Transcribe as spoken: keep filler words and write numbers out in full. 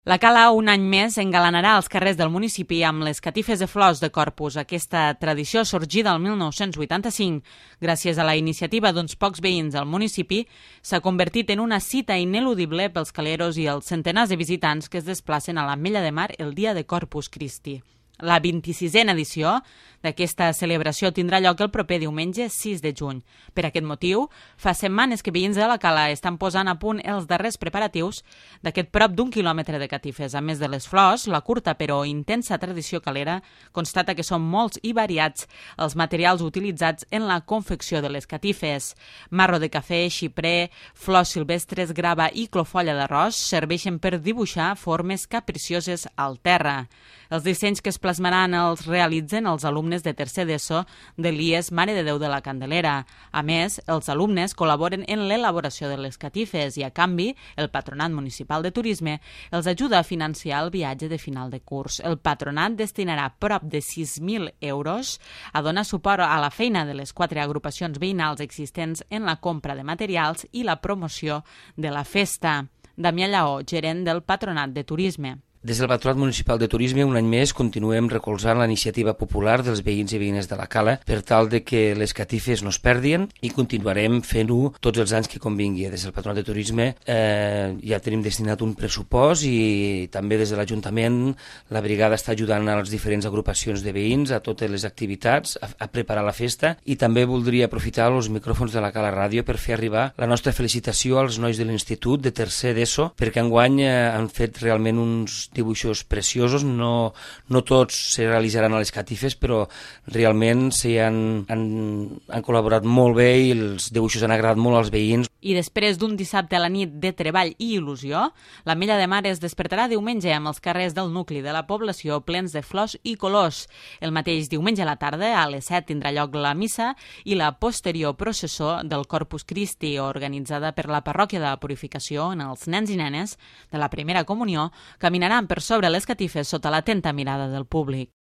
La Cala un any més engalanarà els carrers del municipi amb les catifes de flors de Corpus. Aquesta tradició sorgida el mil nou-cents vuitanta-cinc, gràcies a la iniciativa d'uns pocs veïns del municipi, s'ha convertit en una cita ineludible pels caleros i els centenars de visitants que es desplacen a l'Ametlla de Mar el dia de Corpus Christi. La vint-i-sisena edició d'aquesta celebració tindrà lloc el proper diumenge sis de juny. Per aquest motiu, fa setmanes que veïns de la Cala estan posant a punt els darrers preparatius d'aquest prop d'un quilòmetre de catifes. A més de les flors, la curta però intensa tradició calera constata que són molts i variats els materials utilitzats en la confecció de les catifes. Marro de cafè, xiprer, flors silvestres, grava i clofolla d'arròs serveixen per dibuixar formes capricioses al terra. Els dissenys que es plasmaran els realitzen els alumnes de tercer d'ESO de l'I E S Mare de Déu de la Candelera. A més, els alumnes col·laboren en l'elaboració de les catifes i, a canvi, el Patronat Municipal de Turisme els ajuda a financiar el viatge de final de curs. El patronat destinarà prop de sis mil euros a donar suport a la feina de les quatre agrupacions veïnals existents en la compra de materials i la promoció de la festa. Damià Lleó, gerent del Patronat de Turisme. Des del Patronat Municipal de Turisme, un any més, continuem recolzant la iniciativa popular dels veïns i veïnes de la Cala per tal de que les catifes no es perdin i continuarem fent-ho tots els anys que convingui. Des del Patronat de Turisme eh, ja tenim destinat un pressupost i també des de l'Ajuntament la brigada està ajudant a les diferents agrupacions de veïns a totes les activitats, a, a preparar la festa, i també voldria aprofitar els micròfons de la Cala Ràdio per fer arribar la nostra felicitació als nois de l'Institut de tercer d'ESO perquè enguany eh, han fet realment uns dibuixos preciosos. No, no tots se realitzaran a les catifes, però realment s'hi han, han, han col·laborat molt bé i els dibuixos han agradat molt als veïns. I després d'un dissabte a la nit de treball i il·lusió, l'Ametlla de Mar es despertarà diumenge amb els carrers del nucli de la població plens de flors i colors. El mateix diumenge a la tarda, a les set, tindrà lloc la missa i la posterior processó del Corpus Christi, organitzada per la Parròquia de la Purificació, on els nens i nenes de la primera comunió caminaran per sobre les catifes sota l'atenta mirada del públic.